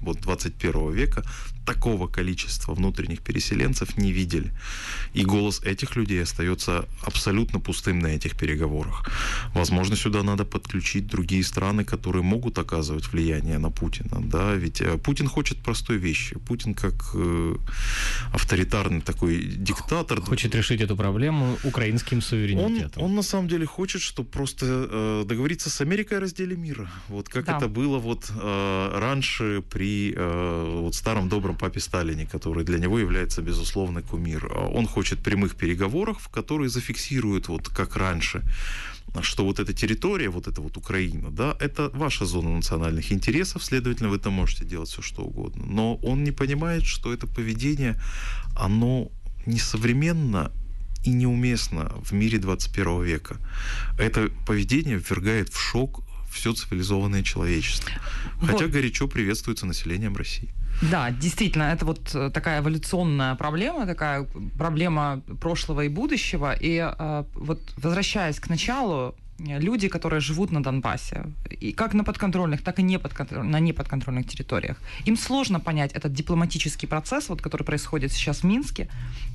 [SPEAKER 6] 21 века, такого количества внутренних переселенцев не видели. И голос этих людей остается абсолютно пустым на этих переговорах. Возможно, сюда надо подключить другие страны, которые могут оказывать влияние на Путина. Да? Ведь Путин хочет простой вещи. Путин как авторитарный такой диктатор.
[SPEAKER 1] Хочет решить эту проблему украинским суверенитетом.
[SPEAKER 6] Он на самом деле хочет, чтобы просто договориться с Америкой о разделе мира. Вот как это было вот раньше при вот старом добром папе Сталине, который для него является безусловный кумир. Он хочет прямых переговоров, которые зафиксируют, вот как раньше, что вот эта территория, вот эта вот Украина, да, это ваша зона национальных интересов, следовательно, вы там можете делать все, что угодно. Но он не понимает, что это поведение, оно несовременно и неуместно в мире 21 века. Это поведение ввергает в шок все цивилизованное человечество. Хотя горячо приветствуется населением России.
[SPEAKER 2] Да, действительно, это вот такая эволюционная проблема, такая проблема прошлого и будущего. И вот возвращаясь к началу, люди, которые живут на Донбассе, и как на подконтрольных, так и на неподконтрольных территориях, им сложно понять этот дипломатический процесс, вот, который происходит сейчас в Минске,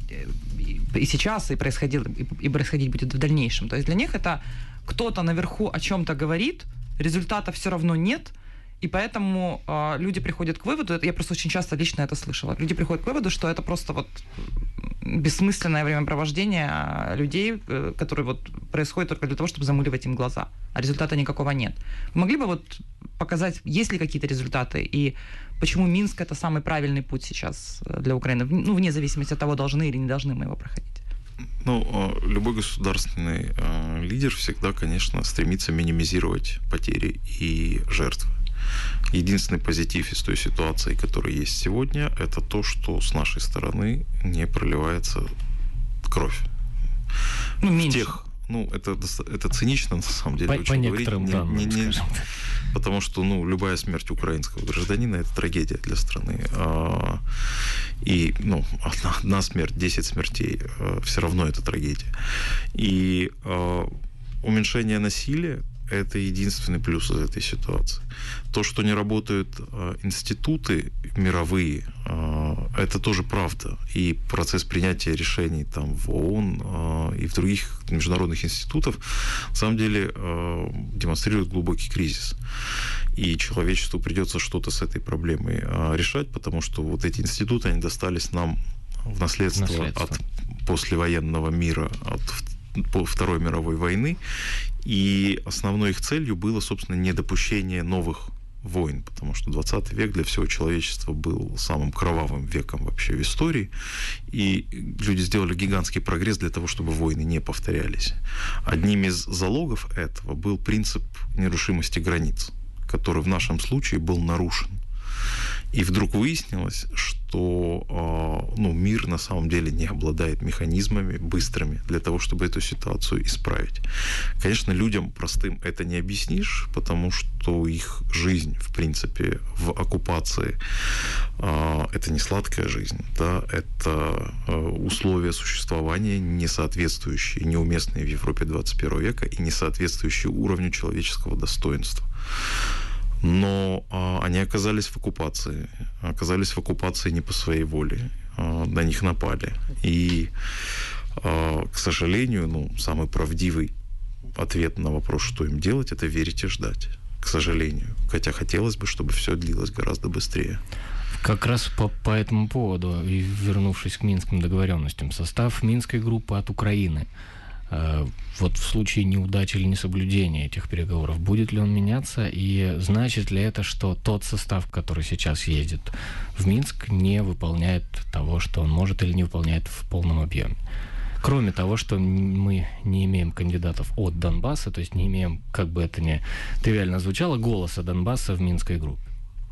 [SPEAKER 2] и сейчас, и происходить будет в дальнейшем. То есть для них это кто-то наверху о чем-то говорит, результата все равно нет, и поэтому люди приходят к выводу, я просто очень часто лично это слышала, люди приходят к выводу, что это просто вот бессмысленное времяпровождение людей, которое вот происходит только для того, чтобы замыливать им глаза, а результата никакого нет. Вы могли бы вот показать, есть ли какие-то результаты, и почему Минск — это самый правильный путь сейчас для Украины, ну, вне зависимости от того, должны или не должны мы его проходить?
[SPEAKER 6] Ну, любой государственный лидер всегда, конечно, стремится минимизировать потери и жертвы. Единственный позитив из той ситуации, которая есть сегодня, это то, что с нашей стороны не проливается кровь.
[SPEAKER 2] Ну, меньше.
[SPEAKER 6] Это цинично, на самом деле,
[SPEAKER 1] по некоторым данным,
[SPEAKER 6] потому что, любая смерть украинского гражданина — это трагедия для страны. И, одна смерть, 10 смертей, все равно это трагедия. И уменьшение насилия — это единственный плюс из этой ситуации. То, что не работают институты мировые, это тоже правда. И процесс принятия решений там в ООН и в других международных институтах на самом деле демонстрирует глубокий кризис. И человечеству придется что-то с этой проблемой решать, потому что вот эти институты, они достались нам в наследство. От послевоенного мира, от Второй мировой войны. И основной их целью было, собственно, недопущение новых войн, потому что 20 век для всего человечества был самым кровавым веком вообще в истории, и люди сделали гигантский прогресс для того, чтобы войны не повторялись. Одним из залогов этого был принцип нерушимости границ, который в нашем случае был нарушен. И вдруг выяснилось, что мир на самом деле не обладает механизмами быстрыми для того, чтобы эту ситуацию исправить. Конечно, людям простым это не объяснишь, потому что их жизнь, в принципе, в оккупации это не сладкая жизнь, да, это условия существования, не соответствующие, неуместные в Европе 21 века и не соответствующие уровню человеческого достоинства. Но они оказались в оккупации не по своей воле, на них напали. И, к сожалению, самый правдивый ответ на вопрос, что им делать, это верить и ждать, к сожалению. Хотя хотелось бы, чтобы все длилось гораздо быстрее.
[SPEAKER 1] Как раз по этому поводу, и вернувшись к минским договоренностям, состав Минской группы от Украины, вот в случае неудачи или несоблюдения этих переговоров, будет ли он меняться, и значит ли это, что тот состав, который сейчас ездит в Минск, не выполняет того, что он может, или не выполняет в полном объеме? Кроме того, что мы не имеем кандидатов от Донбасса, то есть не имеем, как бы это ни тривиально звучало, голоса Донбасса в Минской группе.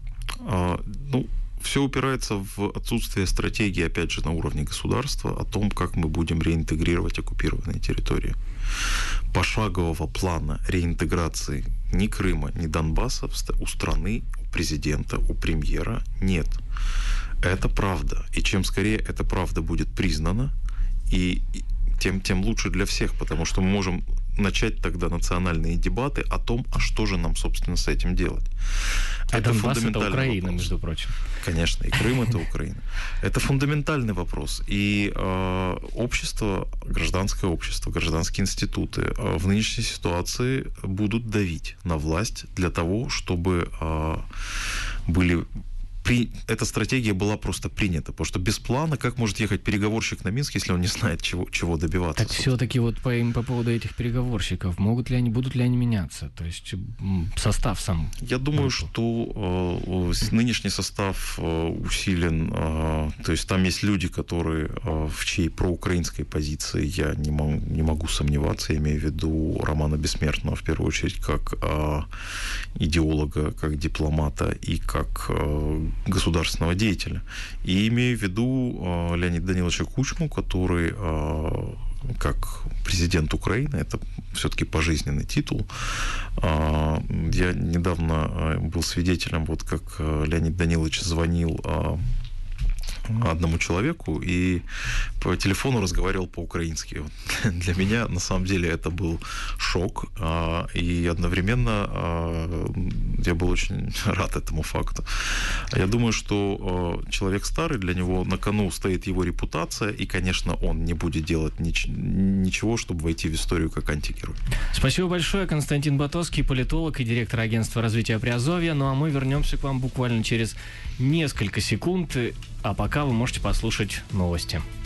[SPEAKER 6] Все упирается в отсутствие стратегии, опять же, на уровне государства о том, как мы будем реинтегрировать оккупированные территории. Пошагового плана реинтеграции ни Крыма, ни Донбасса у страны, у президента, у премьера нет. Это правда. И чем скорее эта правда будет признана, и тем лучше для всех, потому что мы можем начать тогда национальные дебаты о том, а что же нам, собственно, с этим делать.
[SPEAKER 1] Это Донбасс — это Украина, вопрос. Между прочим.
[SPEAKER 6] Конечно, и Крым — это Украина. Это фундаментальный вопрос. И общество, гражданское общество, гражданские институты в нынешней ситуации будут давить на власть для того, чтобы эта стратегия была просто принята, потому что без плана как может ехать переговорщик на Минск, если он не знает, чего добиваться?
[SPEAKER 1] Так все-таки вот по поводу этих переговорщиков, будут ли они меняться? То есть состав сам?
[SPEAKER 6] Я думаю, что нынешний состав усилен, то есть там есть люди, которые в чьей проукраинской позиции я не могу сомневаться, я имею в виду Романа Бессмертного, в первую очередь, как идеолога, как дипломата и как государственного деятеля. И имею в виду Леонида Даниловича Кучму, который как президент Украины, это все-таки пожизненный титул. Я недавно был свидетелем, вот как Леонид Данилович звонил одному человеку и по телефону разговаривал по-украински. Для меня, на самом деле, это был шок, и одновременно я был очень рад этому факту. Я думаю, что человек старый, для него на кону стоит его репутация, и, конечно, он не будет делать ничего, чтобы войти в историю как антигерой.
[SPEAKER 1] Спасибо большое. Константин Батоский, политолог и директор агентства развития Приазовья. Ну а мы вернемся к вам буквально через несколько секунд. А пока вы можете послушать новости.